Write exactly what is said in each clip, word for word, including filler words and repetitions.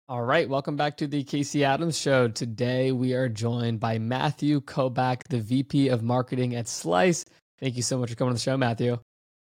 All right, welcome back to the Casey Adams Show. Today we are joined by Matthew Kobach, the V P of Marketing at Slice. Thank you so much for coming on the show, Matthew.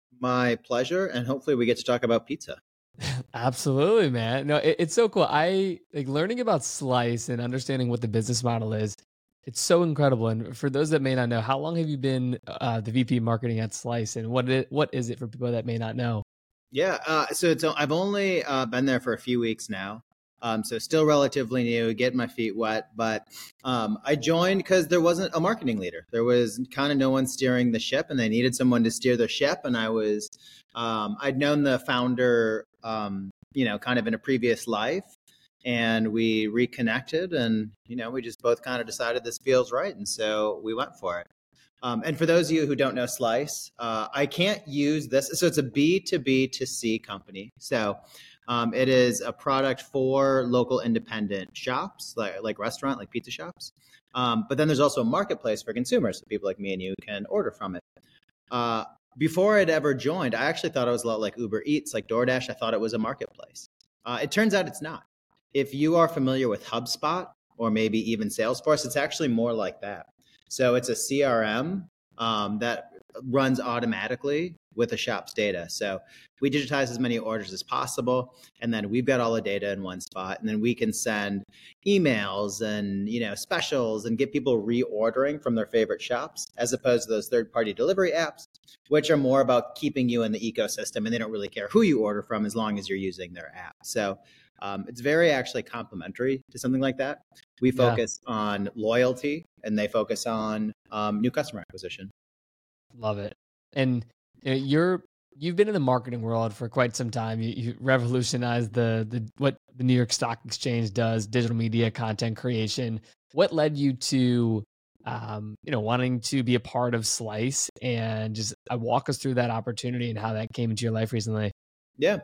My pleasure, and hopefully we get to talk about pizza. Absolutely, man. No, it, it's so cool. I like learning about Slice and understanding what the business model is. It's so incredible. And for those that may not know, how long have you been uh, the V P of Marketing at Slice, and what it, what is it for people that may not know? Yeah, uh, so it's I've only uh, been there for a few weeks now, um, so still relatively new, getting my feet wet. But um, I joined because there wasn't a marketing leader. There was kind of no one steering the ship, and they needed someone to steer the ship. And I was, um, I'd known the founder, um, you know, kind of in a previous life, and we reconnected, and you know, we just both kind of decided this feels right, and so we went for it. Um, and for those of you who don't know Slice, uh, I can't use this. So it's a B to B to C company. So um, it is a product for local independent shops, like, like restaurant, like pizza shops. Um, but then there's also a marketplace for consumers. So people like me and you can order from it. Uh, before I'd ever joined, I actually thought it was a lot like Uber Eats, like DoorDash. I thought it was a marketplace. Uh, it turns out it's not. If you are familiar with HubSpot or maybe even Salesforce, it's actually more like that. So it's a C R M um, that runs automatically with the shop's data. So we digitize as many orders as possible, and then we've got all the data in one spot, and then we can send emails and you know specials and get people reordering from their favorite shops, as opposed to those third-party delivery apps, which are more about keeping you in the ecosystem, and they don't really care who you order from as long as you're using their app. So Um, it's very actually complementary to something like that. We Yeah, focus on loyalty and they focus on um, new customer acquisition. love it. And you know, you're you've been in the marketing world for quite some time. You, you revolutionized the the what the New York Stock Exchange does, digital media content creation. What led you to um, you know wanting to be a part of Slice and just uh, walk us through that opportunity and how that came into your life recently? Yeah.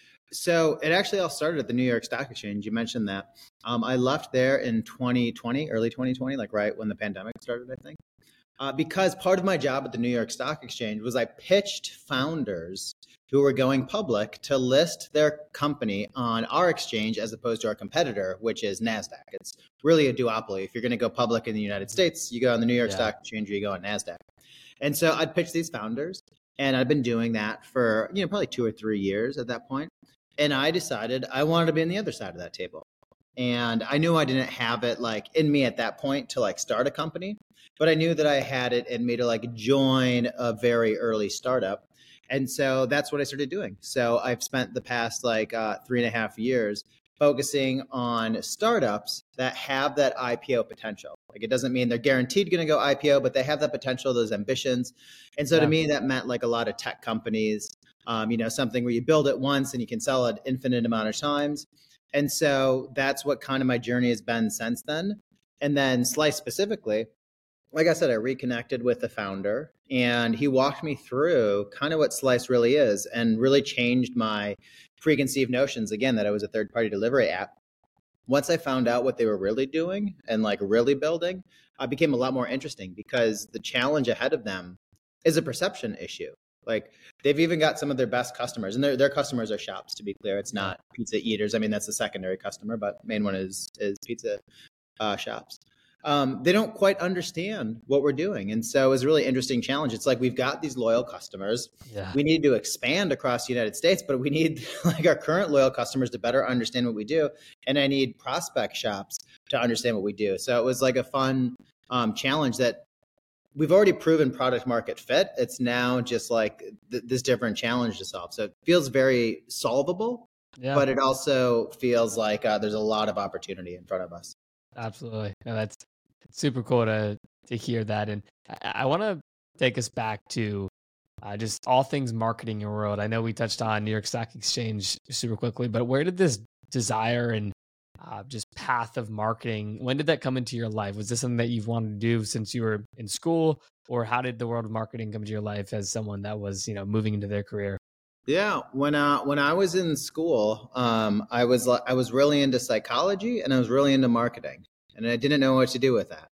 So it actually all started at the New York Stock Exchange. You mentioned that. Um, I left there in twenty twenty, early twenty twenty, like right when the pandemic started, I think. Uh, because part of my job at the New York Stock Exchange was I pitched founders who were going public to list their company on our exchange as opposed to our competitor, which is NASDAQ. It's really a duopoly. If you're going to go public in the United States, you go on the New York Yeah. Stock Exchange or you go on NASDAQ. And so I'd pitch these founders, and I'd been doing that for you know probably two or three years at that point. And I decided I wanted to be on the other side of that table. And I knew I didn't have it like in me at that point to like start a company, but I knew that I had it in me to like join a very early startup. And so that's what I started doing. So I've spent the past like uh, three and a half years focusing on startups that have that I P O potential. Like it doesn't mean they're guaranteed going to go I P O, but they have that potential, those ambitions. And so to Yeah. me, that meant like a lot of tech companies, um, you know, something where you build it once and you can sell it infinite amount of times. And so that's what kind of my journey has been since then. And then Slice specifically, like I said, I reconnected with the founder and he walked me through kind of what Slice really is and really changed my preconceived notions again that I was a third party delivery app. Once I found out what they were really doing and like really building, I became a lot more interesting because the challenge ahead of them is a perception issue. Like they've even got some of their best customers, and their their customers are shops. To be clear, it's Yeah. not pizza eaters. I mean, that's the secondary customer, but main one is is pizza uh, shops. Um, they don't quite understand what we're doing, and so it's a really interesting challenge. It's like we've got these loyal customers. Yeah. We need to expand across the United States, but we need like our current loyal customers to better understand what we do, and I need prospect shops to understand what we do. So it was like a fun um, challenge that we've already proven product market fit. It's now just like th- this different challenge to solve. So it feels very solvable, Yeah. but it also feels like uh, there's a lot of opportunity in front of us. Absolutely. No, that's super cool to to hear that. And I, I want to take us back to uh, just all things marketing in your world. I know we touched on New York Stock Exchange super quickly, but where did this desire and uh, just path of marketing, when did that come into your life? Was this something that you've wanted to do since you were in school, or how did the world of marketing come into your life as someone that was, you know, moving into their career? Yeah, when uh, when I was in school, um, I was li- I was really into psychology and I was really into marketing, and I didn't know what to do with that.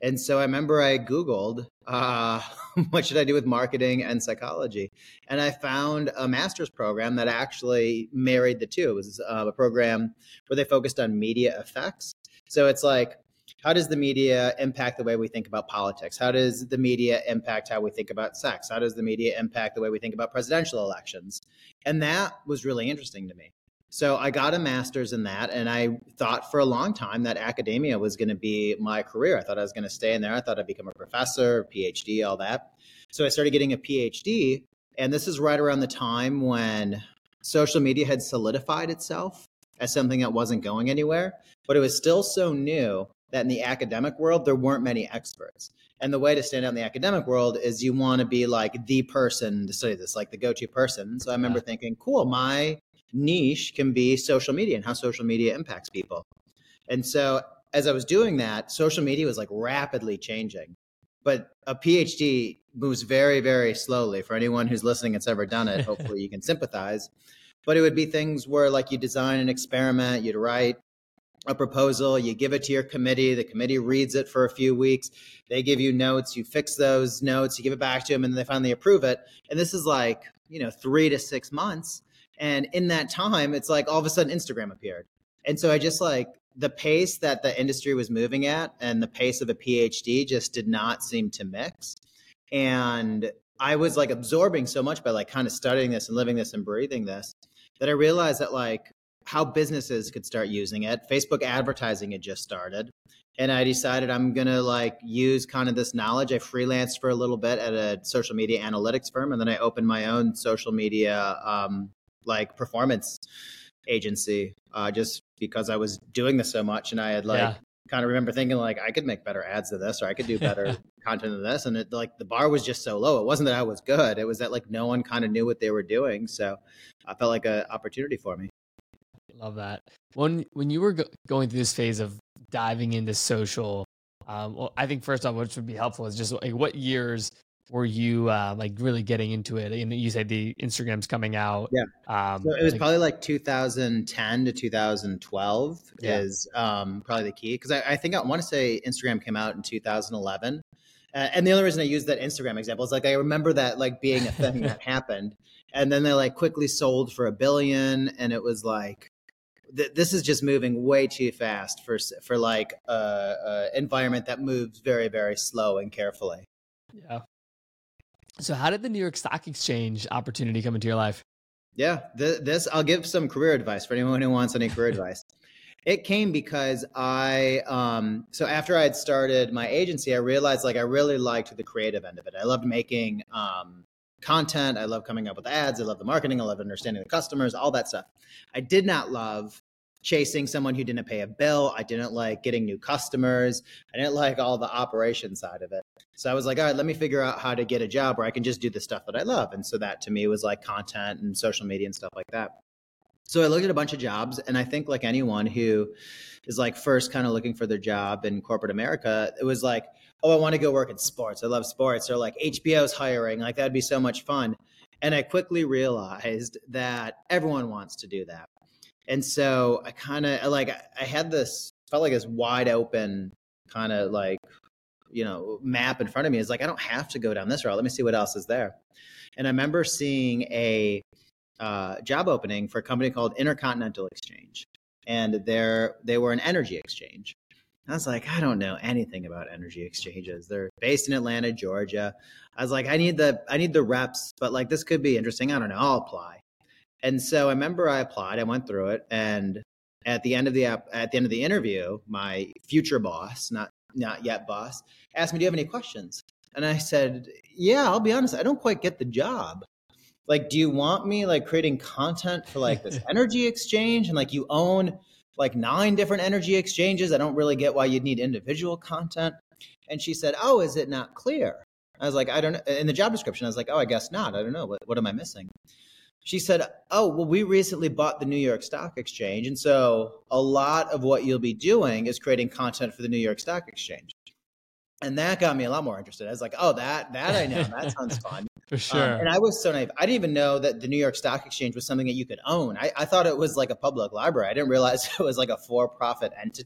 And so I remember I Googled, uh, what should I do with marketing and psychology? And I found a master's program that actually married the two. It was uh, a program where they focused on media effects. So it's like, how does the media impact the way we think about politics? How does the media impact how we think about sex? How does the media impact the way we think about presidential elections? And that was really interesting to me. So I got a master's in that, and I thought for a long time that academia was going to be my career. I thought I was going to stay in there. I thought I'd become a professor, PhD, all that. So I started getting a PhD, and this is right around the time when social media had solidified itself as something that wasn't going anywhere, but it was still so new that in the academic world, there weren't many experts. And the way to stand out in the academic world is you want to be like the person to study this, like the go-to person. So I remember yeah. thinking, cool, my niche can be social media and how social media impacts people. And so as I was doing that, social media was like rapidly changing. But a PhD moves very, very slowly. For anyone who's listening that's ever done it, hopefully you can sympathize. But it would be things where like you design an experiment, you'd write a proposal, you give it to your committee, the committee reads it for a few weeks, they give you notes, you fix those notes, you give it back to them, and then they finally approve it. And this is like, you know, three to six months. And in that time, it's like all of a sudden Instagram appeared. And so I just like the pace that the industry was moving at and the pace of a PhD just did not seem to mix. And I was like absorbing so much by like kind of studying this and living this and breathing this that I realized that like how businesses could start using it. Facebook advertising had just started. And I decided I'm going to like use kind of this knowledge. I freelanced for a little bit at a social media analytics firm. And then I opened my own social media um, like performance agency uh, just because I was doing this so much. And I had like yeah. kind of remember thinking like I could make better ads than this, or I could do better content than this. And it like the bar was just so low. It wasn't that I was good. It was that like no one kind of knew what they were doing. So I felt like an opportunity for me. Love that. When when you were go- going through this phase of diving into social, um, well, I think first off, what would be helpful is just like what years were you uh, like really getting into it? And you said the Instagram's coming out. Yeah. Um, so it was like, probably like two thousand ten to two thousand twelve yeah. is um, probably the key. Because I, I think I want to say Instagram came out in two thousand eleven. Uh, and the only reason I use that Instagram example is like I remember that like being a thing that happened. And then they like quickly sold for a billion. And it was like, th- this is just moving way too fast for for like a, a environment that moves very, very slow and carefully. Yeah. So how did the New York Stock Exchange opportunity come into your life? Yeah, th- this I'll give some career advice for anyone who wants any career advice. It came because I, um, so after I had started my agency, I realized like I really liked the creative end of it. I loved making um, content. I love coming up with ads. I love the marketing. I love understanding the customers, all that stuff. I did not love chasing someone who didn't pay a bill. I didn't like getting new customers. I didn't like all the operation side of it. So I was like, all right, let me figure out how to get a job where I can just do the stuff that I love. And so that to me was like content and social media and stuff like that. So I looked at a bunch of jobs, and I think like anyone who is like first kind of looking for their job in corporate America, it was like, oh, I want to go work in sports. I love sports. Or like H B O's hiring. Like that'd be so much fun. And I quickly realized that everyone wants to do that. And so I kind of like, I had this, felt like this wide open kind of like, you know, map in front of me. It's like, I don't have to go down this route. Let me see what else is there. And I remember seeing a uh, job opening for a company called Intercontinental Exchange. And they're, they were an energy exchange. I was like, I don't know anything about energy exchanges. They're based in Atlanta, Georgia. I was like, I need the, I need the reps, but like, this could be interesting. I don't know. I'll apply. And so I remember I applied, I went through it. And at the end of the, app, at the end of the interview, my future boss, not, not yet boss, asked me, do you have any questions? And I said, yeah, I'll be honest. I don't quite get the job. Like, do you want me like creating content for like this energy exchange? And like you own like nine different energy exchanges. I don't really get why you'd need individual content. And she said, oh, is it not clear? I was like, I don't know. In the job description, I was like, oh, I guess not. I don't know. What, what am I missing? She said, oh, well, we recently bought the New York Stock Exchange. And so a lot of what you'll be doing is creating content for the New York Stock Exchange. And that got me a lot more interested. I was like, oh, that that I know. That sounds fun. For sure. Um, and I was so naive. I didn't even know that the New York Stock Exchange was something that you could own. I, I thought it was like a public library. I didn't realize it was like a for-profit entity.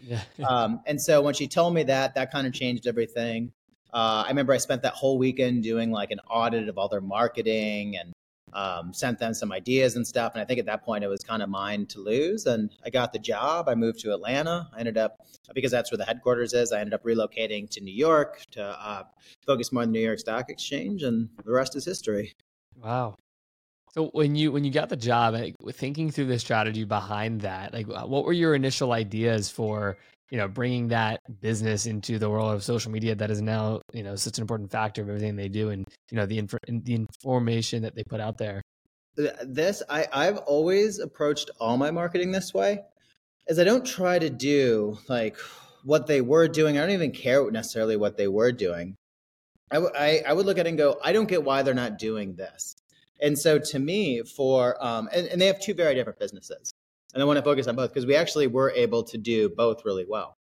Yeah. Um, and so when she told me that, that kind of changed everything. Uh, I remember I spent that whole weekend doing like an audit of all their marketing and um, sent them some ideas and stuff. And I think at that point it was kind of mine to lose. And I got the job. I moved to Atlanta. I ended up, because that's where the headquarters is, I ended up relocating to New York to uh, focus more on the New York Stock Exchange. And the rest is history. Wow. So when you when you got the job, like, thinking through the strategy behind that, like what were your initial ideas for, you know, bringing that business into the world of social media that is now, you know, such an important factor of everything they do, and, you know, the inf- the information that they put out there? This, I, I've always approached all my marketing this way, is I don't try to do like what they were doing. I don't even care necessarily what they were doing. I, w- I, I would look at it and go, I don't get why they're not doing this. And so to me, for, um, and, and they have two very different businesses. And I want to focus on both because we actually were able to do both really well.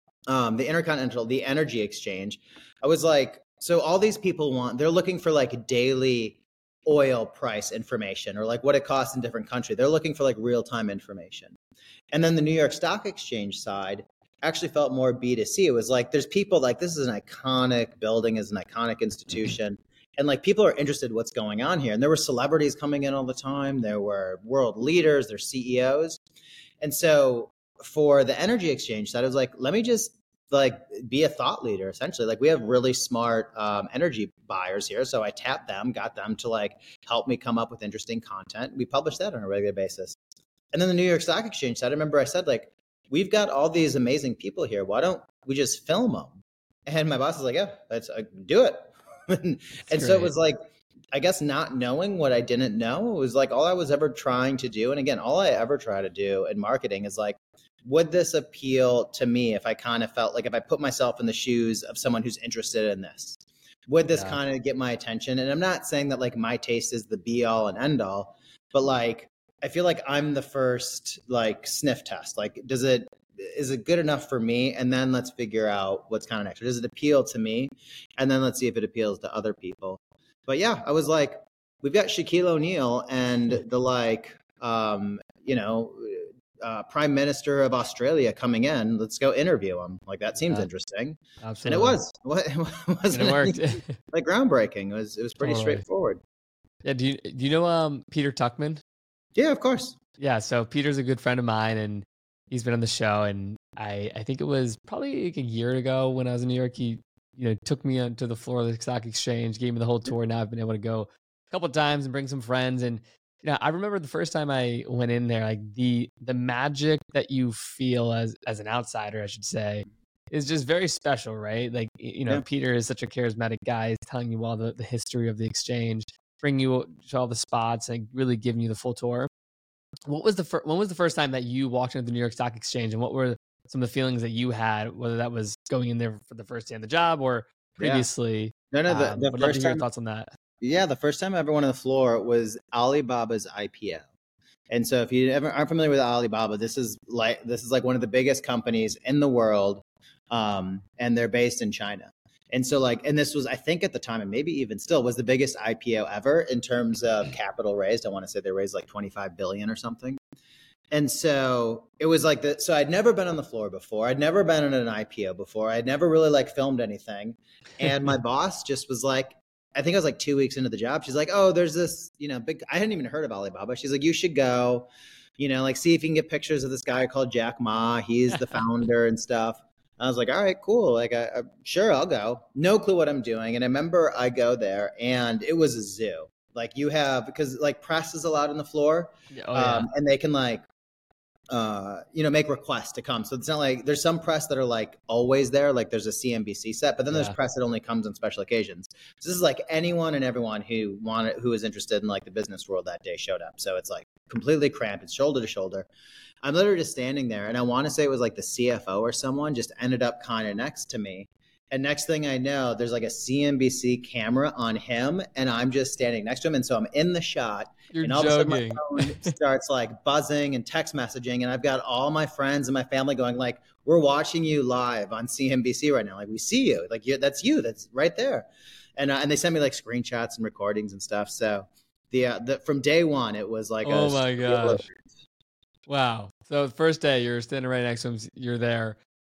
Um, the Intercontinental, the energy exchange, I was like, so all these people want, they're looking for like daily oil price information or like what it costs in different countries. They're looking for like real-time information. And then the New York Stock Exchange side actually felt more B two C. It was like, there's people like, this is an iconic building, is an iconic institution. And like people are interested in what's going on here. And there were celebrities coming in all the time. There were world leaders, there's C E Os. And so for the energy exchange side, I was like, let me just like be a thought leader, essentially. Like we have really smart um, energy buyers here. So I tapped them, got them to like help me come up with interesting content. We publish that on a regular basis. And then the New York Stock Exchange side, I remember I said like, we've got all these amazing people here. Why don't we just film them? And my boss was like, yeah, let's uh, do it. and and so it was like, I guess not knowing what I didn't know, it was like all I was ever trying to do. And again, all I ever try to do in marketing is like, would this appeal to me if I kind of felt like if I put myself in the shoes of someone who's interested in this? Would this yeah. kind of get my attention? And I'm not saying that like my taste is the be all and end all, but like, I feel like I'm the first like sniff test. Like, does it, is it good enough for me? And then let's figure out what's kind of next. Does it appeal to me? And then let's see if it appeals to other people. But yeah, I was like, we've got Shaquille O'Neal and the like, um, you know, uh, Prime Minister of Australia coming in. Let's go interview him. Like that seems yeah, interesting. Absolutely. And it was. It wasn't and it worked. like groundbreaking. It was. It was pretty totally. straightforward. Yeah. Do you do you know um, Peter Tuchman? Yeah, of course. Yeah. So Peter's a good friend of mine, and he's been on the show. And I I think it was probably like a year ago when I was in New York. He you know took me onto the floor of the stock exchange, gave me the whole tour. Now I've been able to go a couple of times and bring some friends. And you know, I remember the first time I went in there, like the the magic that you feel as as an outsider, I should say, is just very special, right? Like, you know, yeah. Peter is such a charismatic guy. He's telling you all the, the history of the exchange, bringing you to all the spots, and really giving you the full tour. What was the fir- when was the first time that you walked into the New York Stock Exchange, and what were some of the feelings that you had, whether that was going in there for the first day on the job or previously? Yeah. No, no, the, um, the would first love to hear time, your thoughts on that. Yeah, the first time I ever went on the floor was Alibaba's I P O. And so if you ever aren't familiar with Alibaba, this is like this is like one of the biggest companies in the world. Um, and they're based in China. And so like, and this was, I think at the time, and maybe even still, was the biggest I P O ever in terms of capital raised. I want to say they raised like twenty-five billion or something. And so it was like the, so I'd never been on the floor before. I'd never been in an I P O before. I'd never really like filmed anything. And my boss just was like, I think I was like two weeks into the job. She's like, oh, there's this, you know, big, I hadn't even heard of Alibaba. She's like, you should go, you know, like see if you can get pictures of this guy called Jack Ma. He's the founder and stuff. I was like, all right, cool. Like, I, I, sure, I'll go. No clue what I'm doing. And I remember I go there and it was a zoo. Like you have, because like press is allowed on the floor. Oh, yeah. um, and they can like, uh, you know, make requests to come. So it's not like there's some press that are like always there. Like there's a C N B C set, but then yeah. there's press that only comes on special occasions. So this is like anyone and everyone who wanted, who was interested in like the business world that day showed up. So it's like completely cramped. It's shoulder to shoulder. I'm literally just standing there. And I want to say it was like the C F O or someone just ended up kind of next to me. And next thing I know, there's like a C N B C camera on him and I'm just standing next to him. And so I'm in the shot. You're and all joking. of a sudden my phone starts like buzzing and text messaging. And I've got all my friends and my family going like, we're watching you live on C N B C right now. Like we see you, like you, that's you, that's right there. And, uh, and they sent me like screenshots and recordings and stuff. So the, uh, the from day one, it was like, oh a, my gosh. Wow. So the first day you're standing right next to him, you're there.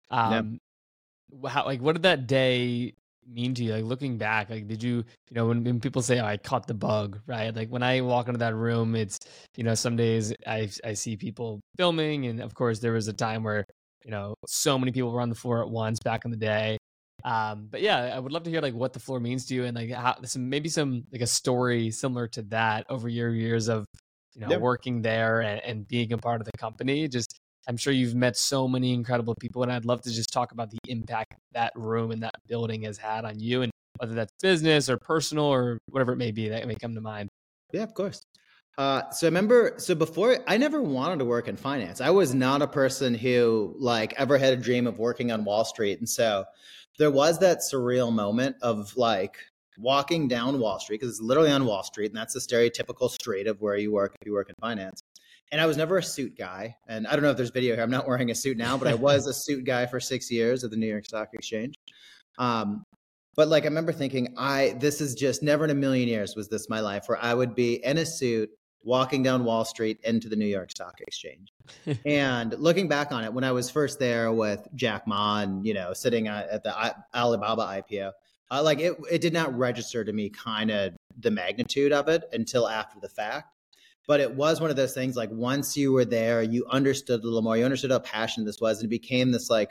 Yeah. Um, wh- how like what did that day mean to you? Like looking back, like did you you know when, when people say, "Oh, I caught the bug," right? Like when I walk into that room, it's you know some days I I see people filming, and of course there was a time where you know so many people were on the floor at once back in the day. Um, but yeah, I would love to hear like what the floor means to you, and like how some maybe some like a story similar to that over your years of you know Yeah. working there and, and being a part of the company. Just I'm sure you've met so many incredible people, and I'd love to just talk about the impact that room and that building has had on you, and whether that's business or personal or whatever it may be that may come to mind. Yeah, of course. Uh, so I remember, so before I never wanted to work in finance. I was not a person who like ever had a dream of working on Wall Street. And so there was that surreal moment of like walking down Wall Street because it's literally on Wall Street. And that's the stereotypical street of where you work if you work in finance. And I was never a suit guy. And I don't know if there's video here. I'm not wearing a suit now, but I was a suit guy for six years at the New York Stock Exchange. Um, but like I remember thinking, I this is just never in a million years was this my life where I would be in a suit walking down Wall Street into the New York Stock Exchange. And looking back on it, when I was first there with Jack Ma and you know sitting at, at the I, Alibaba I P O, uh, like it it did not register to me kind of the magnitude of it until after the fact. But it was one of those things like once you were there, you understood a little more. You understood how passionate this was, and it became this like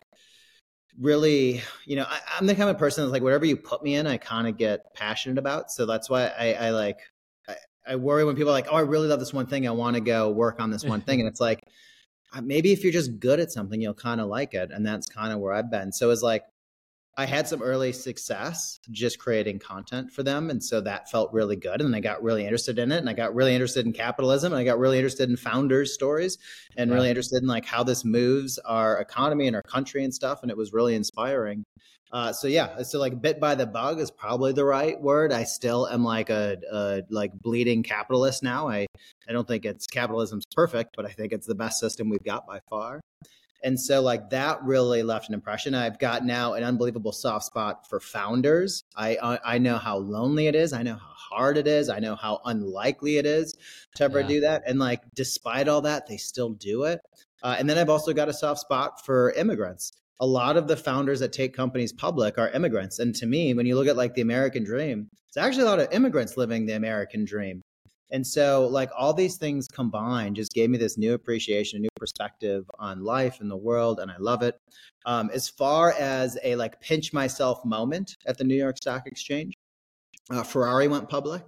really, you know, I, I'm the kind of person that's like whatever you put me in, I kind of get passionate about. So that's why I, I like, I, I worry when people are like, oh, I really love this one thing. I want to go work on this one thing. And it's like, uh, maybe if you're just good at something, you'll kind of like it. And that's kind of where I've been. So it's like, I had some early success just creating content for them. And so that felt really good. And I got really interested in it. And I got really interested in capitalism. And I got really interested in founders' stories and Yeah. really interested in like how this moves our economy and our country and stuff. And it was really inspiring. Uh, so yeah, so like bit by the bug is probably the right word. I still am like a, a like bleeding capitalist now. I, I don't think it's capitalism's perfect, but I think it's the best system we've got by far. And so like that really left an impression. I've got now an unbelievable soft spot for founders. I I, I know how lonely it is. I know how hard it is. I know how unlikely it is to ever Yeah. do that. And like despite all that, they still do it. Uh, and then I've also got a soft spot for immigrants. A lot of the founders that take companies public are immigrants. And to me, when you look at like the American dream, it's actually a lot of immigrants living the American dream. And so like all these things combined just gave me this new appreciation, a new perspective on life and the world. And I love it. Um, as far as a like pinch myself moment at the New York Stock Exchange, uh, Ferrari went public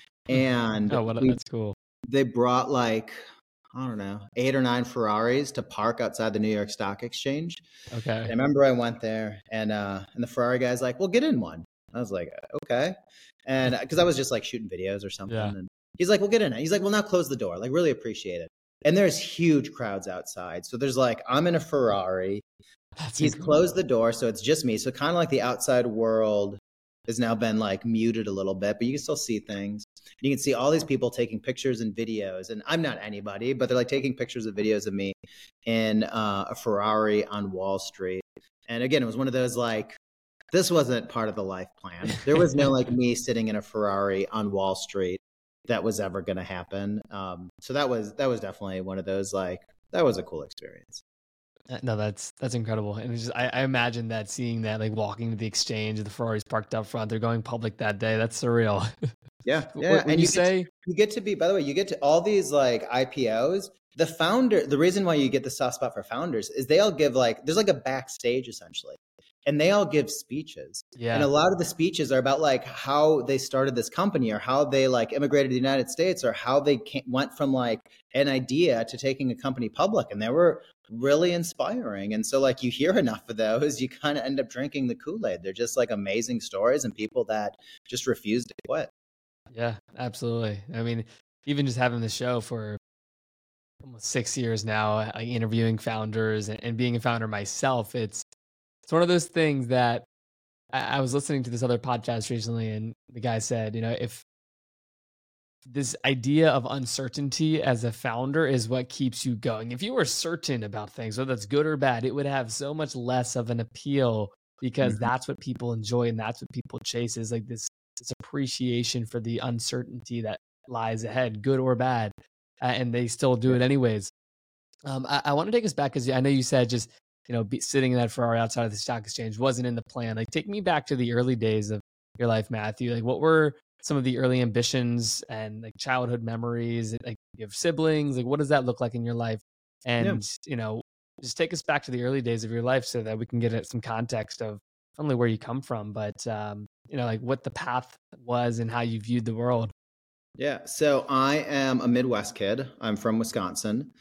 and Oh, what a, we, that's cool. they brought like, I don't know, eight or nine Ferraris to park outside the New York Stock Exchange. Okay. And I remember I went there and, uh, and the Ferrari guy's like, well, get in one. I was like, okay. And because I was just like shooting videos or something. Yeah. And he's like, well, get in it. He's like, well, now close the door. Like, really appreciate it. And there's huge crowds outside. So there's like, I'm in a Ferrari. That's He's incredible. closed the door. So it's just me. So kind of like the outside world has now been like muted a little bit, but you can still see things. You can see all these people taking pictures and videos. And I'm not anybody, but they're like taking pictures of videos of me in uh, a Ferrari on Wall Street. And again, it was one of those like, this wasn't part of the life plan. There was no like me sitting in a Ferrari on Wall Street that was ever going to happen. Um, so that was that was definitely one of those like that was a cool experience. Uh, No, that's that's incredible, and it's just I, I imagine that seeing that like walking to the exchange, the Ferraris parked up front, they're going public that day. That's surreal. Yeah, When, yeah, when and you you say get to, you get to be. By the way, you get to all these like I P Os. The founder, the reason why you get the soft spot for founders is they all give like there's like a backstage essentially. And they all give speeches. yeah, And a lot of the speeches are about like how they started this company or how they like immigrated to the United States or how they came, went from like an idea to taking a company public. And they were really inspiring. And so like you hear enough of those, you kind of end up drinking the Kool-Aid. They're just like amazing stories and people that just refuse to quit. yeah, absolutely. I mean, even just having the show for almost six years now, like interviewing founders and, and being a founder myself, it's it's one of those things that I, I was listening to this other podcast recently, and the guy said, you know, if this idea of uncertainty as a founder is what keeps you going. If you were certain about things, whether that's good or bad, it would have so much less of an appeal because Mhm. that's what people enjoy and that's what people chase is like this, this appreciation for the uncertainty that lies ahead, good or bad. Uh, and they still do it anyways. Um, I, I want to take us back because I know you said just you know, be sitting in that Ferrari outside of the stock exchange wasn't in the plan. Like, take me back to the early days of your life, Matthew. Like, what were some of the early ambitions and like childhood memories? Like, you have siblings. Like, what does that look like in your life? Yeah. And, you know, just take us back to the early days of your life so that we can get at some context of not only where you come from, but, um, you know, like what the path was and how you viewed the world. Yeah. So I am a Midwest kid. I'm from Wisconsin.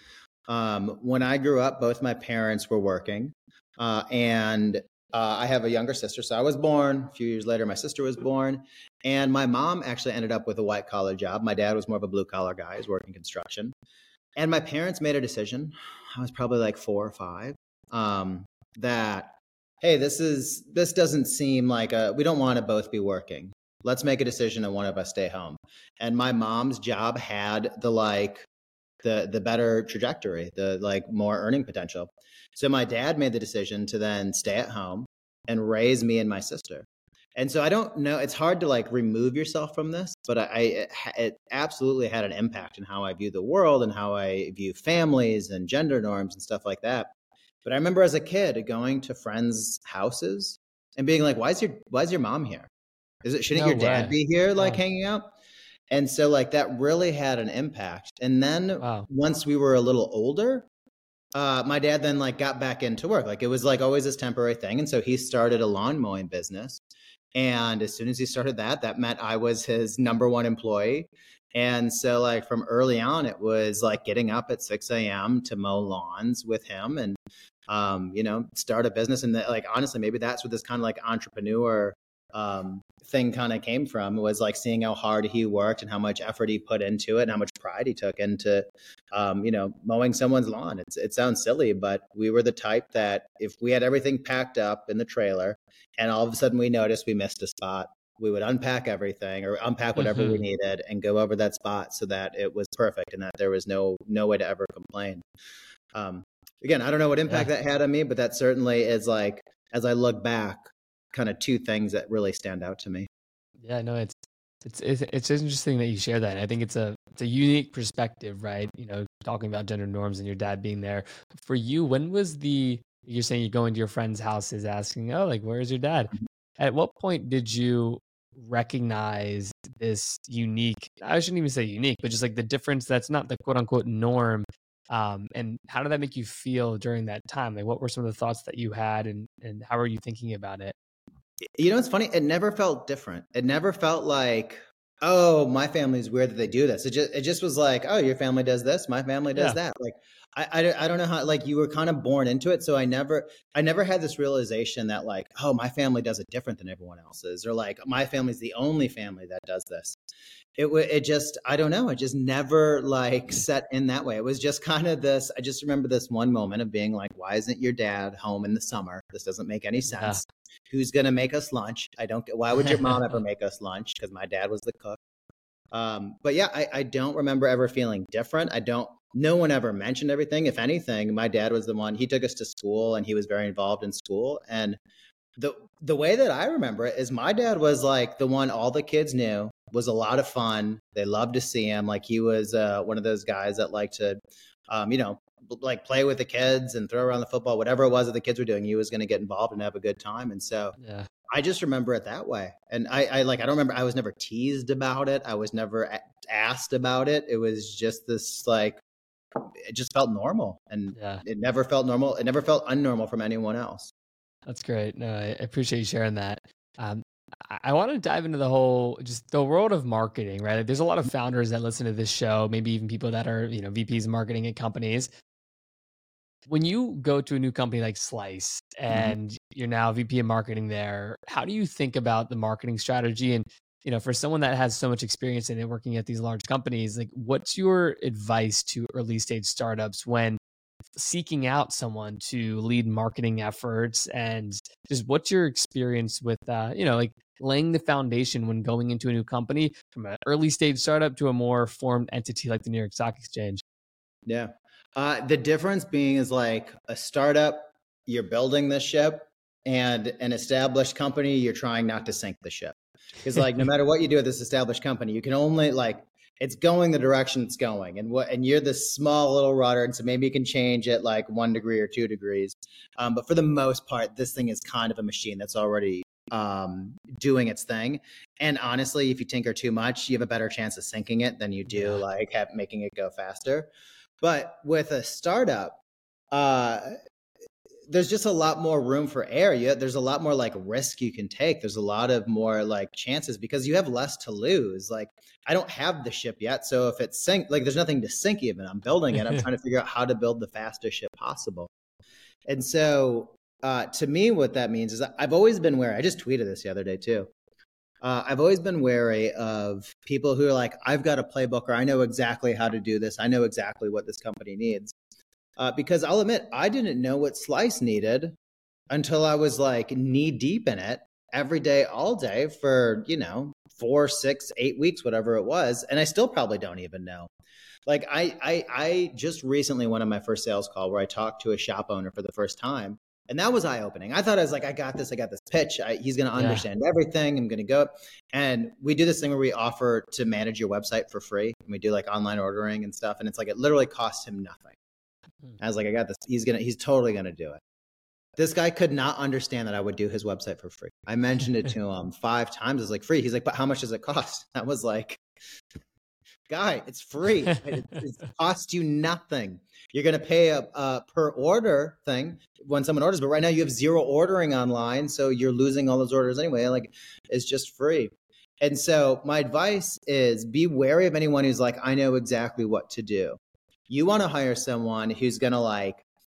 Um, when I grew up, both my parents were working, uh, and uh, I have a younger sister. So I was born. A few years later, my sister was born, and my mom actually ended up with a white collar job. My dad was more of a blue collar guy. He was working construction, and my parents made a decision. I was probably like four or five. Um, that hey, this is this doesn't seem like a. We don't want to both be working. Let's make a decision and one of us stay home. And my mom's job had the like the the better trajectory, the like more earning potential. So my dad made the decision to then stay at home and raise me and my sister. And so I don't know, it's hard to like remove yourself from this, but I, I it, it absolutely had an impact in how I view the world and how I view families and gender norms and stuff like that. But I remember as a kid going to friends' houses and being like, "Why is your why is your mom here? Is it shouldn't No your dad way. be here like Wow. hanging out?" And so like that really had an impact. And then Wow. once we were a little older, uh, my dad then like got back into work. Like it was like always this temporary thing. And so he started a lawn mowing business. And as soon as he started that, that meant I was his number one employee. And so like from early on, it was like getting up at six a.m. to mow lawns with him and, um, you know, start a business. And that, like, honestly, maybe that's what this kind of like entrepreneur um, thing kind of came from, was like seeing how hard he worked and how much effort he put into it and how much pride he took into, um, you know, mowing someone's lawn. It's, it sounds silly, but we were the type that if we had everything packed up in the trailer and all of a sudden we noticed we missed a spot, we would unpack everything or unpack whatever we needed and go over that spot so that it was perfect and that there was no, no way to ever complain. Um, again, I don't know what impact Yeah. that had on me, but that certainly is like, as I look back, kind of two things that really stand out to me. Yeah, no, it's it's it's it's interesting that you share that. And I think it's a it's a unique perspective, right? You know, talking about gender norms and your dad being there. For you, when was the you're saying you're going to your friends' houses asking, "Oh, like where's your dad?" At what point did you recognize this unique, I shouldn't even say unique, but just like the difference that's not the quote unquote norm? Um, and how did that make you feel during that time? Like what were some of the thoughts that you had and and how are you thinking about it? You know, it's funny. It never felt different. It never felt like, oh, my family's weird that they do this. It just, it just was like, oh, your family does this, my family does Yeah. that. Like, I, I, I don't know how, like you were kind of born into it. So I never, I never had this realization that like, oh, my family does it different than everyone else's, or like my family's the only family that does this. It w- it just, I don't know. It just never like set in that way. It was just kind of this, I just remember this one moment of being like, why isn't your dad home in the summer? This doesn't make any Yeah. sense. Who's going to make us lunch? I don't get, why would your mom ever make us lunch? Because my dad was the cook. Um, but yeah, I, I don't remember ever feeling different. I don't, no one ever mentioned everything. If anything, my dad was the one, he took us to school and he was very involved in school. And the, the way that I remember it is my dad was like the one all the kids knew, was a lot of fun. They loved to see him. Like he was uh, one of those guys that liked to, um, you know, like play with the kids and throw around the football, whatever it was that the kids were doing, he was going to get involved and have a good time. And so Yeah. I just remember it that way. And I, I like, I don't remember, I was never teased about it. I was never a- asked about it. It was just this, like, it just felt normal and Yeah. it never felt normal. It never felt unnormal from anyone else. That's great. No, I I appreciate you sharing that. Um, I, I want to dive into the whole, just the world of marketing, right? Like, there's a lot of founders that listen to this show, maybe even people that are, you know, V Ps of marketing at companies. When you go to a new company like Slice Mhm. and you're now V P of marketing there, how do you think about the marketing strategy? And, you know, for someone that has so much experience in it working at these large companies, like what's your advice to early stage startups when seeking out someone to lead marketing efforts, and just what's your experience with uh, you know, like laying the foundation when going into a new company from an early stage startup to a more formed entity like the New York Stock Exchange? Yeah. Uh, the difference being is like a startup, you're building the ship, and an established company, you're trying not to sink the ship. Because like no matter what you do with this established company, you can only like it's going the direction it's going, and what and you're this small little rudder, and so maybe you can change it like one degree or two degrees. Um, but for the most part, this thing is kind of a machine that's already um, doing its thing. And honestly, if you tinker too much, you have a better chance of sinking it than you do yeah. like have, making it go faster. But with a startup, uh, there's just a lot more room for error. You, there's a lot more like risk you can take. There's a lot of more like chances because you have less to lose. Like I don't have the ship yet. So if it's sink, like there's nothing to sink even. I'm building it. I'm trying to figure out how to build the fastest ship possible. And so uh, to me, what that means is I've always been wary. I just tweeted this the other day too. Uh, I've always been wary of people who are like, I've got a playbook or I know exactly how to do this. I know exactly what this company needs. Uh, because I'll admit, I didn't know what Slice needed until I was like knee deep in it every day, all day for, you know, four, six, eight weeks, whatever it was. And I still probably don't even know. Like I, I, I just recently went on my first sales call where I talked to a shop owner for the first time. And that was eye opening. I thought I was like, I got this. I got this pitch. I, he's going to understand yeah. everything. I'm going to go. And we do this thing where we offer to manage your website for free. And we do like online ordering and stuff. And it's like, it literally costs him nothing. I was like, I got this. He's going to, he's totally going to do it. This guy could not understand that I would do his website for free. I mentioned it to him five times. It's like free. He's like, but how much does it cost? I was like, guy, it's free. It, it costs you nothing. You're going to pay a, a per order thing when someone orders, but right now you have zero ordering online. So you're losing all those orders anyway. Like it's just free. And so my advice is be wary of anyone who's like, I know exactly what to do. You want to hire someone who's going to like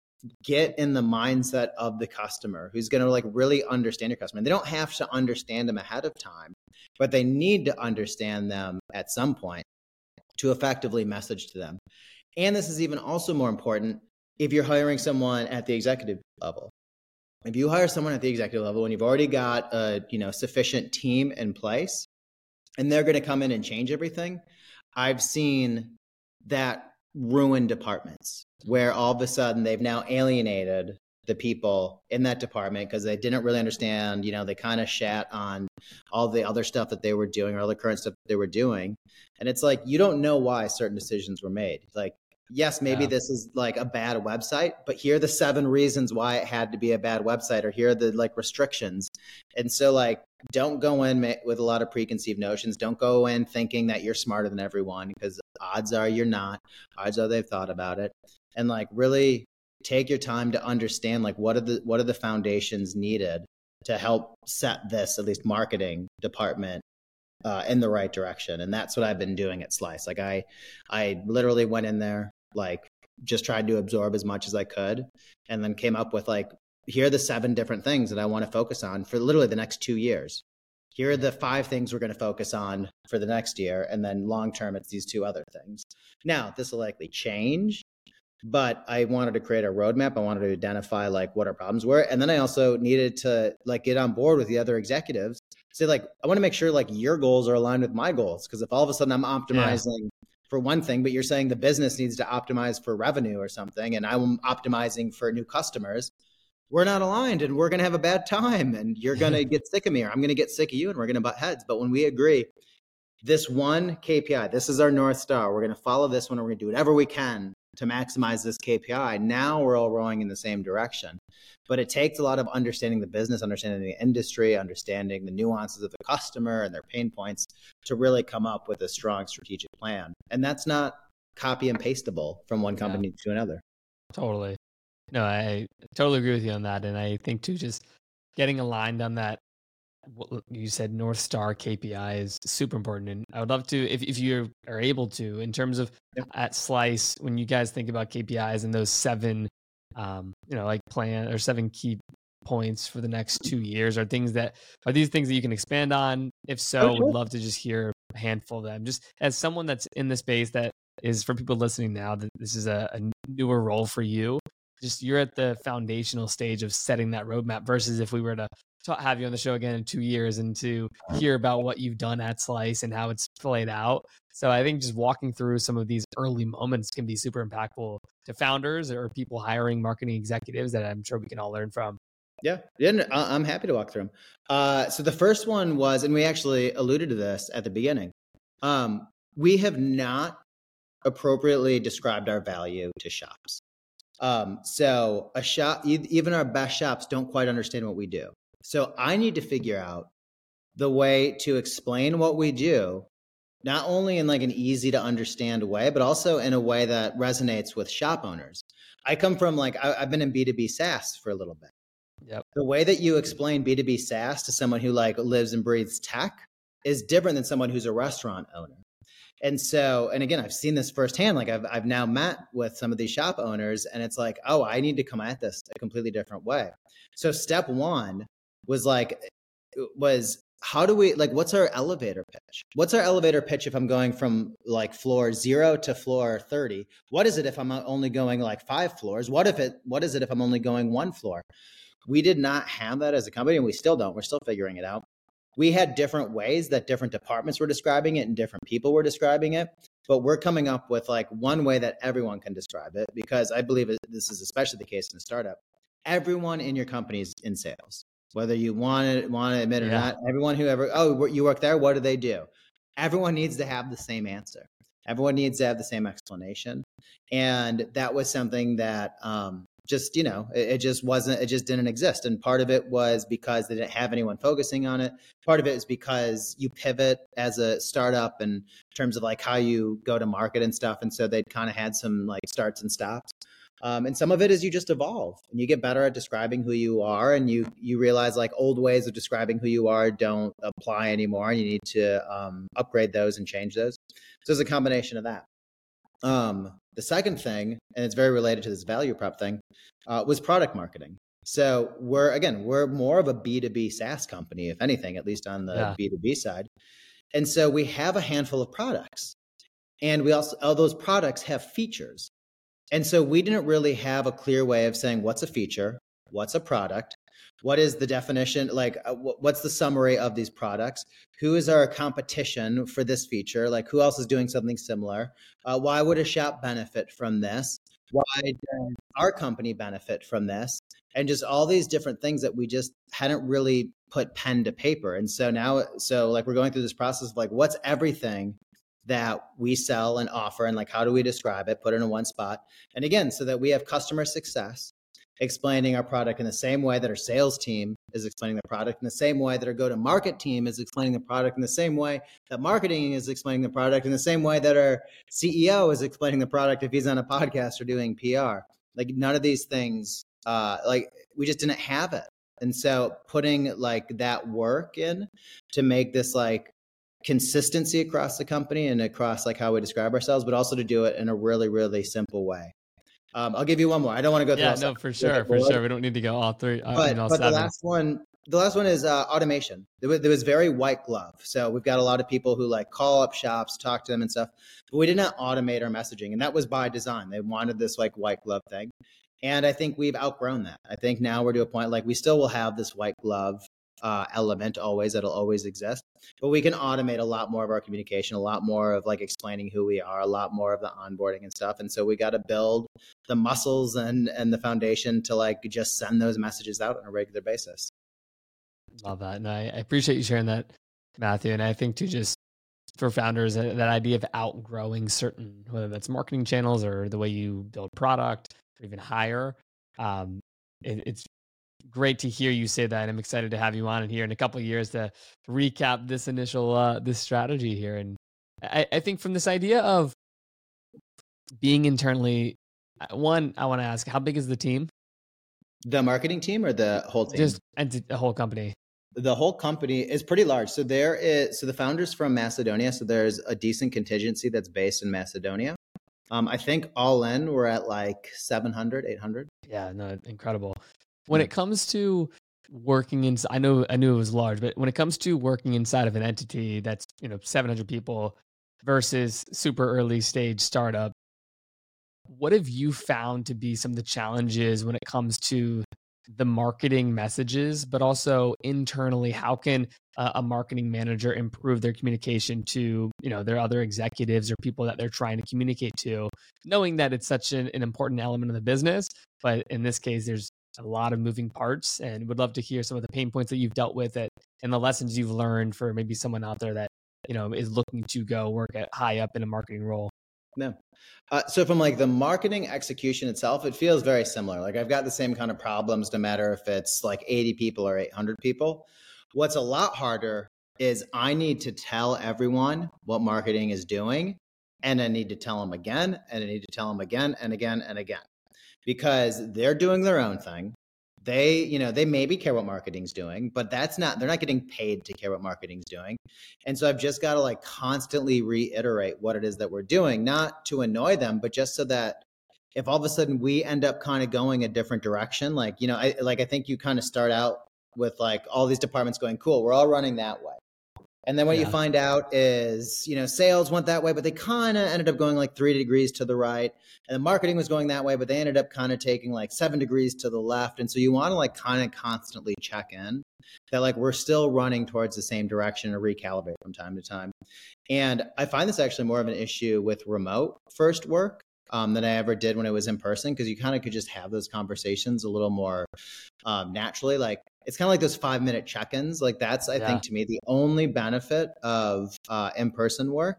get in the mindset of the customer, who's going to like really understand your customer. And they don't have to understand them ahead of time, but they need to understand them at some point to effectively message to them. And this is even also more important if you're hiring someone at the executive level. If you hire someone at the executive level and you've already got a, you know, sufficient team in place and they're going to come in and change everything, I've seen that ruin departments where all of a sudden they've now alienated the people in that department because they didn't really understand, you know, they kind of shat on all the other stuff that they were doing or all the current stuff that they were doing. And it's like, you don't know why certain decisions were made. Like, yes, maybe yeah. this is like a bad website, but here are the seven reasons why it had to be a bad website, or here are the like restrictions. And so like, don't go in with a lot of preconceived notions. Don't go in thinking that you're smarter than everyone, because odds are you're not. Odds are they've thought about it. And like really take your time to understand like what are the what are the foundations needed to help set this, at least marketing department, uh, in the right direction. And that's what I've been doing at Slice. Like I I literally went in there, like just tried to absorb as much as I could, and then came up with like, here are the seven different things that I want to focus on for literally the next two years. Here are the five things we're going to focus on for the next year. And then long-term, it's these two other things. Now, this will likely change, but I wanted to create a roadmap. I wanted to identify like what our problems were. And then I also needed to like get on board with the other executives. Say like, I want to make sure like your goals are aligned with my goals. Because if all of a sudden I'm optimizing yeah. for one thing, but you're saying the business needs to optimize for revenue or something, and I'm optimizing for new customers, we're not aligned and we're going to have a bad time, and you're going to get sick of me, or I'm going to get sick of you, and we're going to butt heads. But when we agree, this one K P I, this is our North Star, we're going to follow this one, and we're going to do whatever we can to maximize this K P I. Now we're all rowing in the same direction. But it takes a lot of understanding the business, understanding the industry, understanding the nuances of the customer and their pain points to really come up with a strong strategic plan. And that's not copy and pastable from one company yeah. to another. Totally. No, I totally agree with you on that. And I think too, just getting aligned on that, what you said, North Star K P I is super important. And I would love to, if, if you are able to, in terms of yeah. at Slice, when you guys think about K P Is and those seven, um, you know, like plan or seven key points for the next two years, are things that, are these things that you can expand on? If so, okay. would love to just hear a handful of them. Just as someone that's in the space that is, for people listening now, that this is a, a newer role for you. Just you're at the foundational stage of setting that roadmap versus if we were to ta- have you on the show again in two years and to hear about what you've done at Slice and how it's played out. So I think just walking through some of these early moments can be super impactful to founders or people hiring marketing executives that I'm sure we can all learn from. Yeah, yeah, I'm happy to walk through them. Uh, so the first one was, and we actually alluded to this at the beginning. Um, we have not appropriately described our value to shops. Um, so a shop, even our best shops don't quite understand what we do. So I need to figure out the way to explain what we do, not only in like an easy to understand way, but also in a way that resonates with shop owners. I come from like, I, I've been in B two B SaaS for a little bit. Yep. The way that you explain B two B SaaS to someone who like lives and breathes tech is different than someone who's a restaurant owner. And so, and again, I've seen this firsthand. Like I've, I've now met with some of these shop owners and it's like, oh, I need to come at this a completely different way. So step one was like, was how do we, like, what's our elevator pitch? What's our elevator pitch if I'm going from like floor zero to floor thirty? What is it if I'm only going like five floors? What if it, what is it if I'm only going one floor? We did not have that as a company and we still don't. We're still figuring it out. We had different ways that different departments were describing it and different people were describing it, but we're coming up with like one way that everyone can describe it, because I believe this is especially the case in a startup. Everyone in your company is in sales, whether you want to, want to admit it or yeah. not. Everyone who ever, oh, you work there, what do they do? Everyone needs to have the same answer. Everyone needs to have the same explanation. And that was something that, um, just, you know, it, it just wasn't, it just didn't exist. And part of it was because they didn't have anyone focusing on it. Part of it is because you pivot as a startup in terms of like how you go to market and stuff. And so they kind of had some like starts and stops. Um, and some of it is you just evolve and you get better at describing who you are, and you, you realize like old ways of describing who you are don't apply anymore. And you need to um, upgrade those and change those. So it's a combination of that. Um, the second thing, and it's very related to this value prop thing, uh, was product marketing. So we're, again, we're more of a B two B SaaS company, if anything, at least on the yeah. B two B side. And so we have a handful of products, and we also, all those products have features. And so we didn't really have a clear way of saying what's a feature, what's a product, what is the definition, like uh, what's the summary of these products, who is our competition for this feature, like who else is doing something similar, uh, why would a shop benefit from this, why does our company benefit from this, and just all these different things that we just hadn't really put pen to paper. And so now, so like we're going through this process of like, what's everything that we sell and offer, and like how do we describe it, put it in one spot. And again, so that we have customer success explaining our product in the same way that our sales team is explaining the product, in the same way that our go-to-market team is explaining the product, in the same way that marketing is explaining the product, in the same way that our C E O is explaining the product if he's on a podcast or doing P R. Like none of these things, uh, like we just didn't have it. And so putting like that work in to make this like consistency across the company and across like how we describe ourselves, but also to do it in a really, really simple way. Um, I'll give you one more. I don't want to go through. Yeah, no, for sure, for sure. We don't need to go all three. Uh, but all but the last one, the last one is uh, automation. There was, there was very white glove. So we've got a lot of people who like call up shops, talk to them and stuff, but we did not automate our messaging, and that was by design. They wanted this like white glove thing, and I think we've outgrown that. I think now we're to a point like we still will have this white glove uh, element always, that'll always exist, but we can automate a lot more of our communication, a lot more of like explaining who we are, a lot more of the onboarding and stuff. And so we got to build the muscles and, and the foundation to like just send those messages out on a regular basis. Love that. And I, I appreciate you sharing that, Matthew. And I think too, just for founders, that idea of outgrowing certain, whether that's marketing channels or the way you build product or even hire, um, it, it's great to hear you say that. And I'm excited to have you on in here in a couple of years to recap this initial, uh, this strategy here. And I, I think from this idea of being internally, one, I want to ask, how big is the team? The marketing team or the whole team? Just and the whole company. The whole company is pretty large. So there is, so the founder's from Macedonia. So there's a decent contingency that's based in Macedonia. Um, I think all in, we're at like seven hundred, eight hundred. Yeah, no, incredible. When it comes to working in, I know, I knew it was large, but when it comes to working inside of an entity that's, you know, seven hundred people versus super early stage startup, what have you found to be some of the challenges when it comes to the marketing messages, but also internally, how can uh, a marketing manager improve their communication to, you know, their other executives or people that they're trying to communicate to, knowing that it's such an, an important element of the business, but in this case, there's a lot of moving parts, and would love to hear some of the pain points that you've dealt with it and the lessons you've learned for maybe someone out there that you know, is looking to go work at high up in a marketing role? No. Uh, so from like the marketing execution itself, it feels very similar. Like I've got the same kind of problems, no matter if it's like eighty people or eight hundred people. What's a lot harder is I need to tell everyone what marketing is doing. And I need to tell them again, and I need to tell them again and again and again, because they're doing their own thing. They, you know, they maybe care what marketing's doing, but that's not, they're not getting paid to care what marketing's doing. And so I've just got to like constantly reiterate what it is that we're doing, not to annoy them, but just so that if all of a sudden we end up kind of going a different direction, like, you know, I like, I think you kind of start out with like all these departments going, cool, we're all running that way. And then what yeah. you find out is, you know, sales went that way, but they kind of ended up going like three degrees to the right. And the marketing was going that way, but they ended up kind of taking like seven degrees to the left. And so you want to like kind of constantly check in that like we're still running towards the same direction and recalibrate from time to time. And I find this actually more of an issue with remote first work um, than I ever did when it was in person, because you kind of could just have those conversations a little more um, naturally. Like, it's kind of like those five minute check-ins. Like that's, I yeah. think to me, the only benefit of uh, in-person work.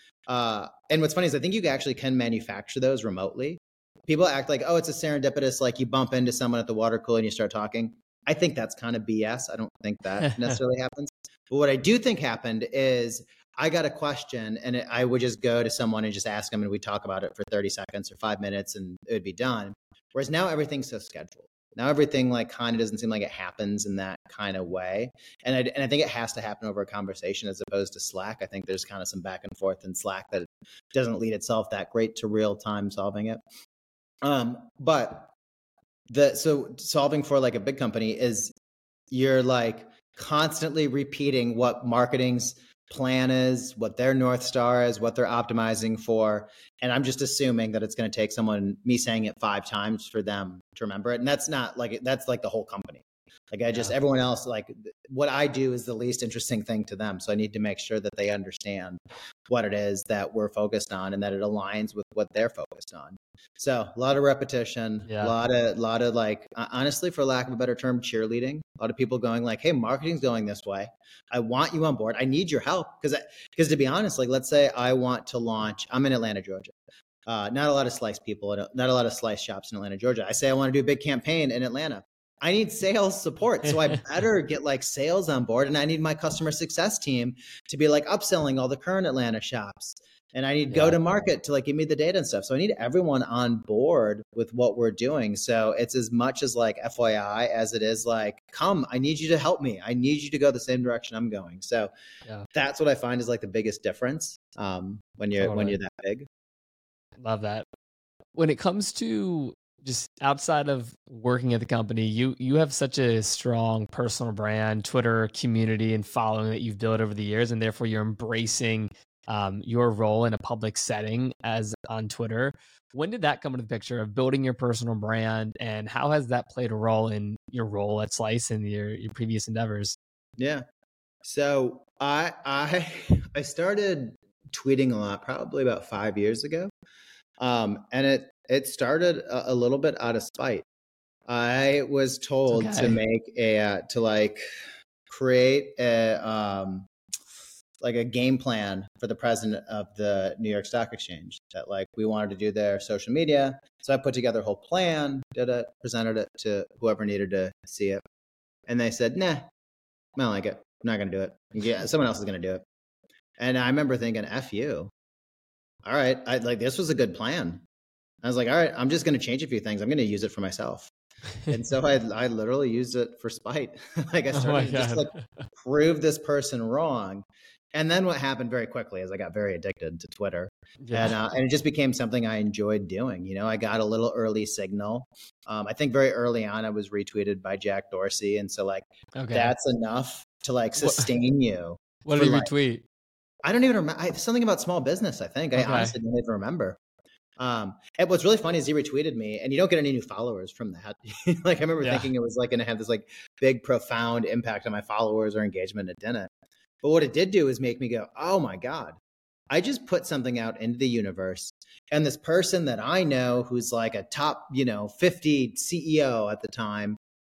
Uh, and what's funny is I think you actually can manufacture those remotely. People act like, oh, it's a serendipitous, like you bump into someone at the water cooler and you start talking. I think that's kind of B S. I don't think that necessarily happens. But what I do think happened is I got a question and it, I would just go to someone and just ask them, and we'd talk about it for thirty seconds or five minutes and it would be done. Whereas now everything's so scheduled. Now everything like kind of doesn't seem like it happens in that kind of way. And I, and I think it has to happen over a conversation as opposed to Slack. I think there's kind of some back and forth in Slack that doesn't lead itself that great to real time solving it. Um, but the, so solving for like a big company is you're like constantly repeating what marketing's plan is, what their North Star is, what they're optimizing for. And I'm just assuming that it's going to take someone, me saying it five times for them to remember it. And that's not like, that's like the whole company. Like I just, yeah. everyone else, like what I do is the least interesting thing to them. So I need to make sure that they understand what it is that we're focused on and that it aligns with what they're focused on. So a lot of repetition, yeah. a lot of, lot of like, honestly, for lack of a better term, cheerleading. A lot of people going like, hey, marketing's going this way. I want you on board. I need your help. Because, because to be honest, like, let's say I want to launch, I'm in Atlanta, Georgia. Uh, not a lot of slice people, not a lot of slice shops in Atlanta, Georgia. I say I want to do a big campaign in Atlanta. I need sales support. So I better get like sales on board, and I need my customer success team to be like upselling all the current Atlanta shops. And I need yeah. go to market to like give me the data and stuff. So I need everyone on board with what we're doing. So it's as much as like F Y I as it is like, come, I need you to help me. I need you to go the same direction I'm going. So yeah. that's what I find is like the biggest difference um, when you're, totally. when you're that big. Love that. When it comes to just outside of working at the company, you you have such a strong personal brand, Twitter community, and following that you've built over the years, and therefore you're embracing um, your role in a public setting as on Twitter. When did that come into the picture of building your personal brand, and how has that played a role in your role at Slice and your your previous endeavors? Yeah, so I I I started tweeting a lot probably about five years ago, um, and it. It started a, a little bit out of spite. I was told okay. to make a, uh, to like create a, um, like a game plan for the president of the New York Stock Exchange that like we wanted to do their social media. So I put together a whole plan, did it, presented it to whoever needed to see it. And they said, nah, I don't like it. I'm not going to do it. Yeah, someone else is going to do it. And I remember thinking, F you. All right. I like, this was a good plan. I was like, all right, I'm just going to change a few things. I'm going to use it for myself. And so I I literally used it for spite. Like I started oh to just like prove this person wrong. And then what happened very quickly is I got very addicted to Twitter. Yeah. And, uh, and it just became something I enjoyed doing. You know, I got a little early signal. Um, I think very early on I was retweeted by Jack Dorsey. And so like, okay. that's enough to like sustain what, you. What did you like, retweet? I don't even remember. I, something about small business, I think. I okay. honestly don't even remember. Um, and what's really funny is he retweeted me, and you don't get any new followers from that. Like I remember yeah. thinking it was like going to have this like big, profound impact on my followers or engagement. It didn't. But what it did do is make me go, oh my God, I just put something out into the universe. And this person that I know who's like a top, you know, fifty C E O at the time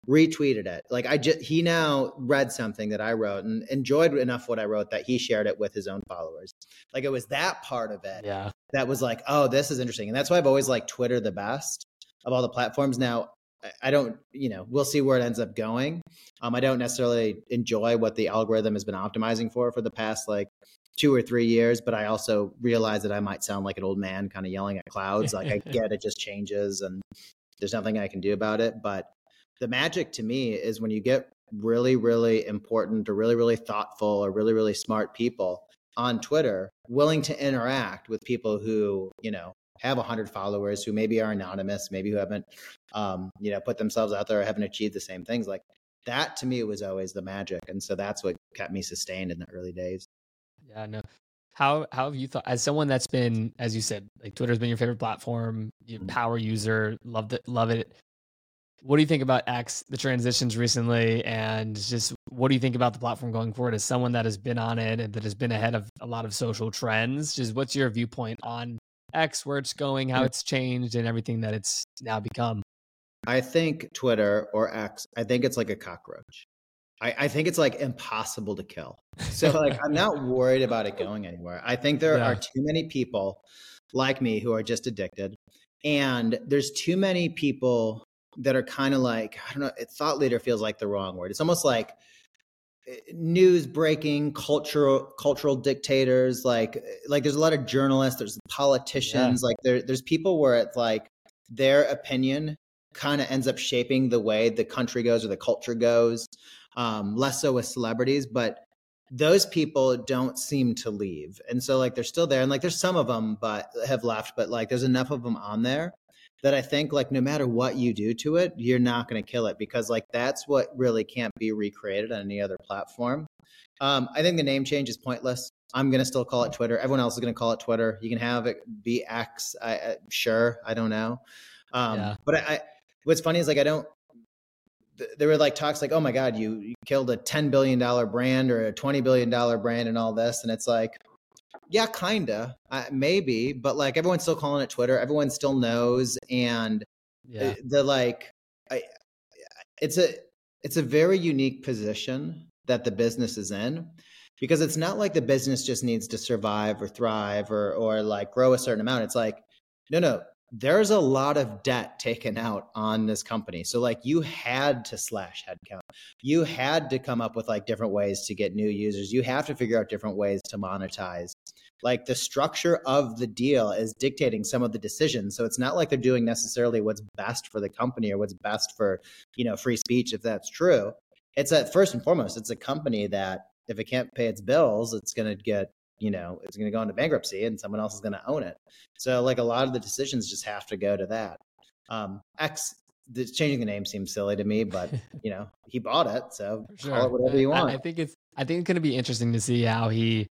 retweeted it. Like I just, he now read something that I wrote and enjoyed enough what I wrote that he shared it with his own followers. Like it was that part of it Yeah. that was like, oh, this is interesting. And that's why I've always liked Twitter the best of all the platforms. Now, I don't, you know, we'll see where it ends up going. Um, I don't necessarily enjoy what the algorithm has been optimizing for for the past like two or three years, but I also realize that I might sound like an old man kind of yelling at clouds. Like I get it just changes and there's nothing I can do about it. But the magic to me is when you get really, really important or really, really thoughtful or really, really smart people on Twitter willing to interact with people who, you know, have one hundred followers, who maybe are anonymous, maybe who haven't, um, you know, put themselves out there or haven't achieved the same things. Like that to me was always the magic. And so that's what kept me sustained in the early days. Yeah, no. How how have you thought, as someone that's been, as you said, like Twitter's been your favorite platform, you power user, loved it, love it. What do you think about X, the transitions recently, and just what do you think about the platform going forward as someone that has been on it and that has been ahead of a lot of social trends? Just what's your viewpoint on X, where it's going, how it's changed, and everything that it's now become? I think Twitter or X, I think it's like a cockroach. I, I think it's like impossible to kill. So like, I'm not worried about it going anywhere. I think there Yeah. are too many people like me who are just addicted. And there's too many people that are kind of like, I don't know, thought leader feels like the wrong word. It's almost like news breaking, cultural cultural dictators. Like like there's a lot of journalists, there's politicians, yeah. like there, there's people where it's like their opinion kind of ends up shaping the way the country goes or the culture goes. Um, less so with celebrities, but those people don't seem to leave. And so like they're still there. And like there's some of them but have left, but like there's enough of them on there that I think like no matter what you do to it, you're not going to kill it, because like that's what really can't be recreated on any other platform. Um, I think the name change is pointless. I'm going to still call it Twitter. Everyone else is going to call it Twitter. You can have it be X. I, I, sure. I don't know. Um, yeah. But I, I, what's funny is like, I don't, there were like talks like, oh my God, you, you killed a ten billion dollars brand or a twenty billion dollars brand and all this. And it's like, yeah, kinda, uh, maybe, but like everyone's still calling it Twitter. Everyone still knows. And yeah. the like, I, it's a, it's a very unique position that the business is in, because it's not like the business just needs to survive or thrive or, or like grow a certain amount. It's like, no, no. There's a lot of debt taken out on this company. So like you had to slash headcount. You had to come up with like different ways to get new users. You have to figure out different ways to monetize. Like the structure of the deal is dictating some of the decisions. So it's not like they're doing necessarily what's best for the company or what's best for, you know, free speech, if that's true. It's a, first and foremost, it's a company that if it can't pay its bills, it's going to get, you know, it's going to go into bankruptcy and someone else is going to own it. So like a lot of the decisions just have to go to that. Um, X, the, changing the name seems silly to me, but you know, he bought it. So sure. Call it whatever you want. I, I think it's, I think it's going to be interesting to see how he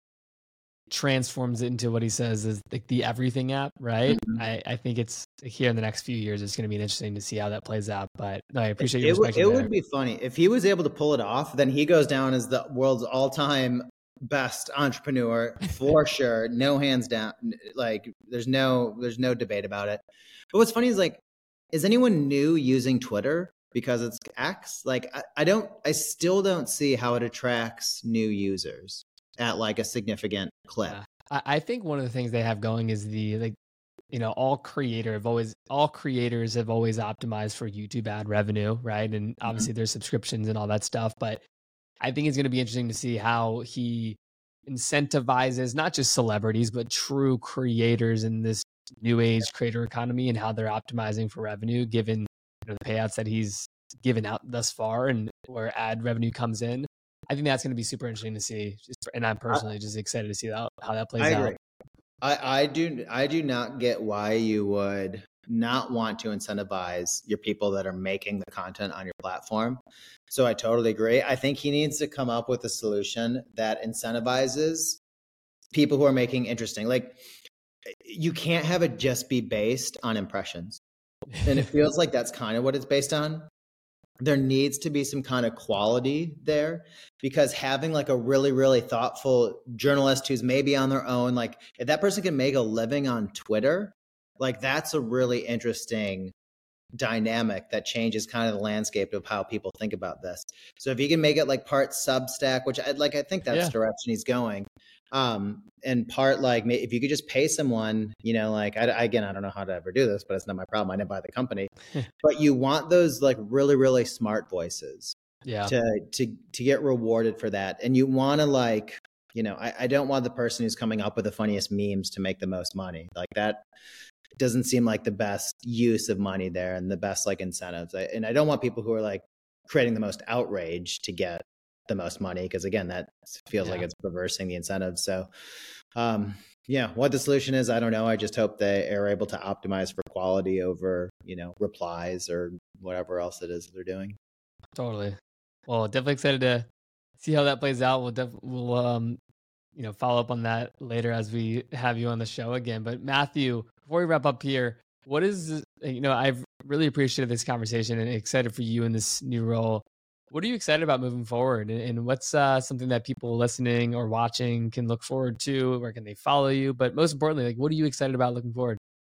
transforms it into what he says is like the everything app, right? Mm-hmm. I, I think it's here in the next few years, it's going to be interesting to see how that plays out, but no, I appreciate your perspective. It, would, it would be funny if he was able to pull it off. Then he goes down as the world's all-time best entrepreneur for sure. No hands down. Like there's no, there's no debate about it. But what's funny is like, is anyone new using Twitter because it's X? Like, I, I don't, I still don't see how it attracts new users at like a significant clip. Yeah. I, I think one of the things they have going is the, like, you know, all creator have always, all creators have always optimized for YouTube ad revenue, right? And obviously mm-hmm. there's subscriptions and all that stuff, but I think it's going to be interesting to see how he incentivizes not just celebrities, but true creators in this new age creator economy and how they're optimizing for revenue, given you know, the payouts that he's given out thus far and where ad revenue comes in. I think that's going to be super interesting to see. Just, and I'm personally just excited to see that, how that plays I out. Agree. I, I do. I do not get why you would not want to incentivize your people that are making the content on your platform. So I totally agree. I think he needs to come up with a solution that incentivizes people who are making interesting. Like you can't have it just be based on impressions. And it feels like that's kind of what it's based on. There needs to be some kind of quality there, because having like a really, really thoughtful journalist who's maybe on their own, like if that person can make a living on Twitter, like that's a really interesting dynamic that changes kind of the landscape of how people think about this. So if you can make it like part Substack, which I like, I think that's Yeah. the direction he's going. Um, and part like if you could just pay someone, you know, like I, again, I don't know how to ever do this, but it's not my problem. I didn't buy the company, but you want those like really, really smart voices Yeah. to to to get rewarded for that. And you want to like, you know, I, I don't want the person who's coming up with the funniest memes to make the most money. Like that doesn't seem like the best use of money there and the best like incentives. I, and I don't want people who are like creating the most outrage to get the most money, because again, that feels yeah. like it's reversing the incentives. So um yeah, what the solution is, I don't know. I just hope they are able to optimize for quality over, you know, replies or whatever else it is they're doing. Totally. Well, definitely excited to see how that plays out. We'll def- we'll um you know follow up on that later as we have you on the show again. But Matthew, before we wrap up here, what is, you know, I've really appreciated this conversation and excited for you in this new role. What are you excited about moving forward? And what's uh, something that people listening or watching can look forward to? Where can they follow you? But most importantly, like, what are you excited about looking forward?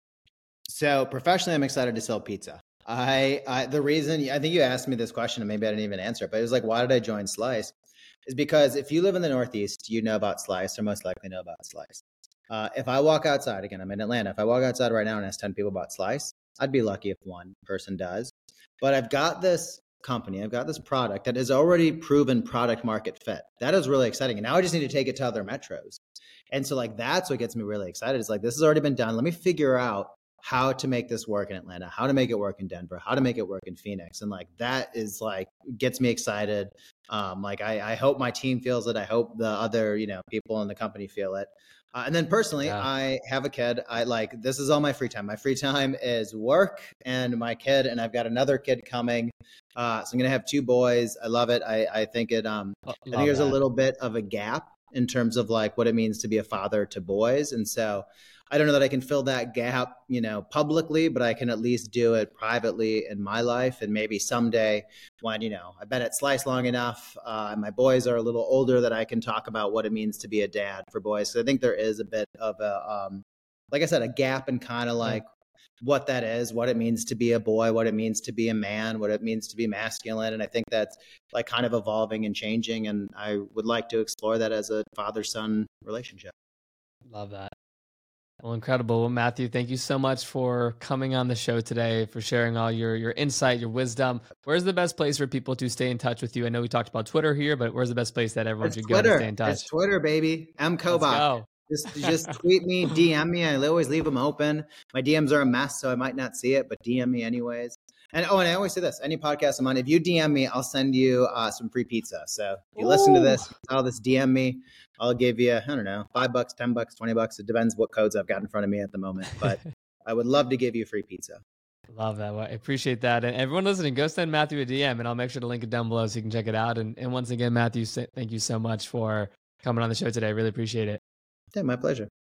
So professionally, I'm excited to sell pizza. I, I the reason, I think you asked me this question and maybe I didn't even answer it, but it was like, why did I join Slice? Is because if you live in the Northeast, you know about Slice, or most likely know about Slice. Uh, if I walk outside, again, I'm in Atlanta. If I walk outside right now and ask ten people about Slice, I'd be lucky if one person does. But I've got this company, I've got this product that has already proven product market fit. That is really exciting. And now I just need to take it to other metros. And so like, that's what gets me really excited. It's like, this has already been done. Let me figure out how to make this work in Atlanta, how to make it work in Denver, how to make it work in Phoenix. And like, that is like, gets me excited. Um, like I, I hope my team feels it. I hope the other, you know, people in the company feel it. Uh, and then personally, yeah. I have a kid. I like, this is all my free time. My free time is work and my kid, and I've got another kid coming. Uh, so I'm going to have two boys. I love it. I, I think it, um, love I think there's that. a little bit of a gap in terms of like what it means to be a father to boys. And so I don't know that I can fill that gap, you know, publicly, but I can at least do it privately in my life. And maybe someday when, you know, I've been at Slice long enough, uh, my boys are a little older, that I can talk about what it means to be a dad for boys. So I think there is a bit of a, um, like I said, a gap in kind of like what that is, what it means to be a boy, what it means to be a man, what it means to be masculine. And I think that's like kind of evolving and changing. And I would like to explore that as a father-son relationship. Love that. Well, incredible. Well, Matthew, thank you so much for coming on the show today, for sharing all your, your insight, your wisdom. Where's the best place for people to stay in touch with you? I know we talked about Twitter here, but where's the best place that everyone it's should Twitter. go to stay in touch? It's Twitter, baby. M. Kobach. Just, just tweet me, D M me. I always leave them open. My D Ms are a mess, so I might not see it, but D M me anyways. And oh, and I always say this, any podcast I'm on, if you D M me, I'll send you uh, some free pizza. So if you Ooh. listen to this, all this D M me, I'll give you, I don't know, five bucks, ten bucks, twenty bucks. It depends what codes I've got in front of me at the moment, but I would love to give you free pizza. Love that. Well, I appreciate that. And everyone listening, go send Matthew a D M and I'll make sure to link it down below so you can check it out. And, and once again, Matthew, thank you so much for coming on the show today. I really appreciate it. Yeah, my pleasure.